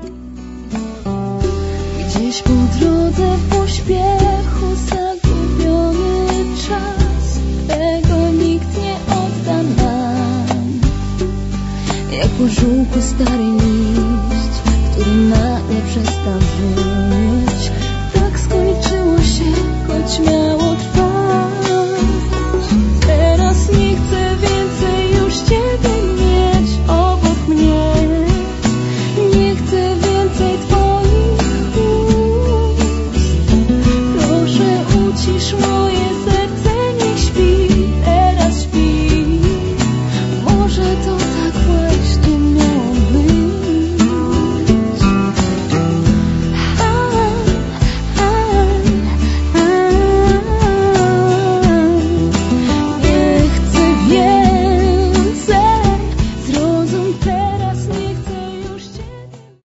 Gdzieś po drodze w pośpiechu zagubiony czas, tego nikt nie odda nam. Jak po żółku stary list,